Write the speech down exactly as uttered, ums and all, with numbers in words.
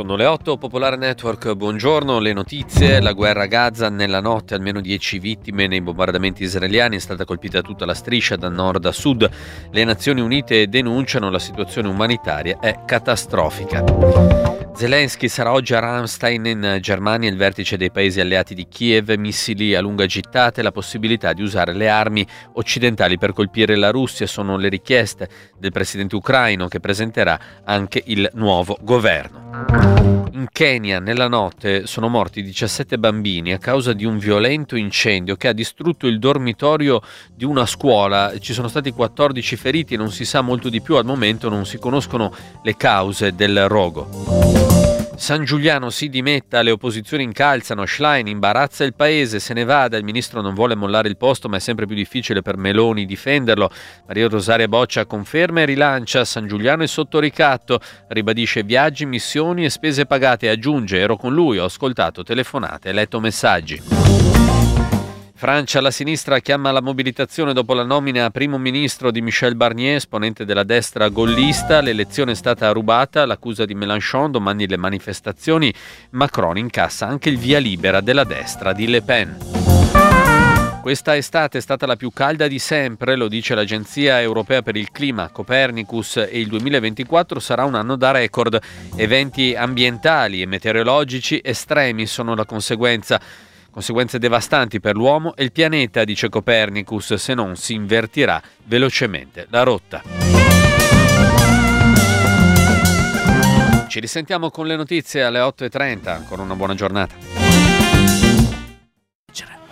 Sono le otto, Popolare Network, buongiorno. Le notizie: la guerra a Gaza, nella notte almeno dieci vittime nei bombardamenti israeliani, è stata colpita tutta la striscia da nord a sud. Le Nazioni Unite denunciano la situazione umanitaria è catastrofica. Zelensky sarà oggi a Ramstein in Germania, il vertice dei paesi alleati di Kiev, missili a lunga gittata e la possibilità di usare le armi occidentali per colpire la Russia sono le richieste del presidente ucraino, che presenterà anche il nuovo governo. In Kenya, nella notte, sono morti diciassette bambini a causa di un violento incendio che ha distrutto il dormitorio di una scuola. Ci sono stati quattordici feriti e non si sa molto di più al momento, non si conoscono le cause del rogo. San Giuliano si dimetta, le opposizioni incalzano, Schlein imbarazza il paese, se ne vada, il ministro non vuole mollare il posto ma è sempre più difficile per Meloni difenderlo. Maria Rosaria Boccia conferma e rilancia, San Giuliano è sotto ricatto, ribadisce viaggi, missioni e spese pagate, aggiunge ero con lui, ho ascoltato telefonate e letto messaggi. Francia, la sinistra chiama alla mobilitazione dopo la nomina a primo ministro di Michel Barnier, esponente della destra gollista. L'elezione è stata rubata, l'accusa di Mélenchon, domani le manifestazioni. Macron incassa anche il via libera della destra di Le Pen. Questa estate è stata la più calda di sempre, lo dice l'Agenzia Europea per il Clima, Copernicus, e il duemilaventiquattro sarà un anno da record. Eventi ambientali e meteorologici estremi sono la conseguenza. Conseguenze devastanti per l'uomo e il pianeta, dice Copernicus, se non si invertirà velocemente la rotta. Ci risentiamo con le notizie alle otto e trenta. Ancora una buona giornata.